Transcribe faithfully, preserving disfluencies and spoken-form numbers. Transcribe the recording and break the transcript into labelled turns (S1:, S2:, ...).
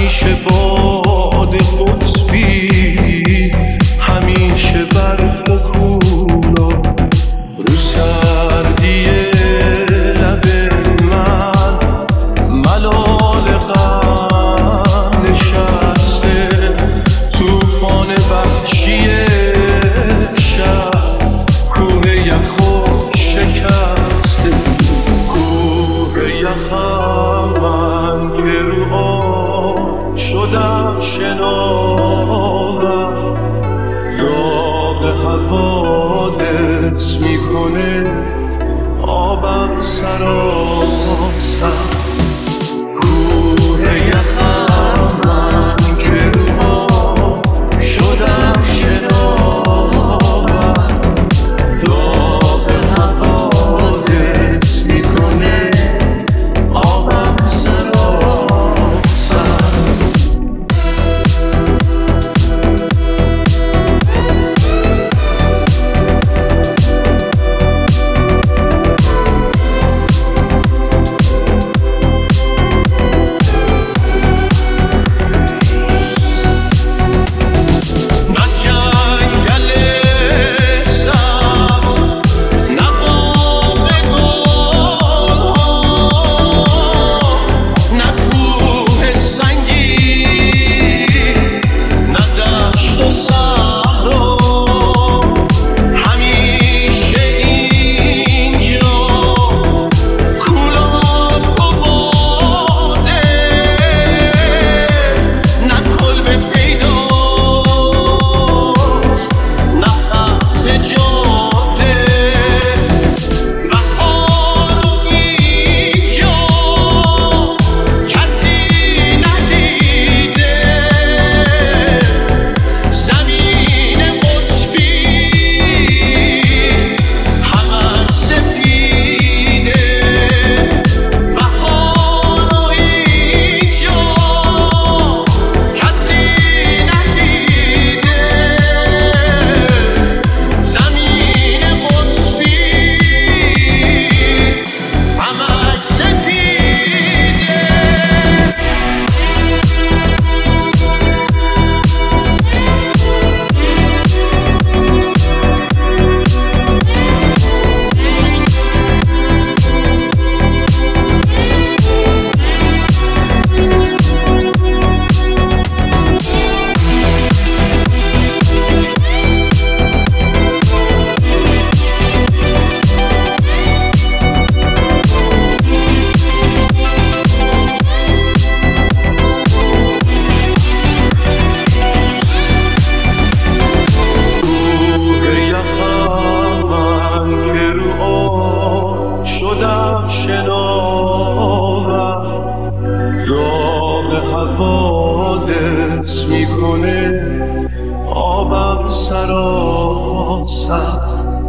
S1: همیشه باد قطبی، همیشه برف و کولا رو سردی لب من، ملال غم نشسته توفان وحشی شب، کوه یخو شکسته کوه یخم من که رو آب شدم شناور، داغ حوادث میکنه آبم سراسر. کوه یخم من که رو آب شدم شناور، داغ حوادث میکنه آبم سراسر. حوادث میکنه آبم سراسر.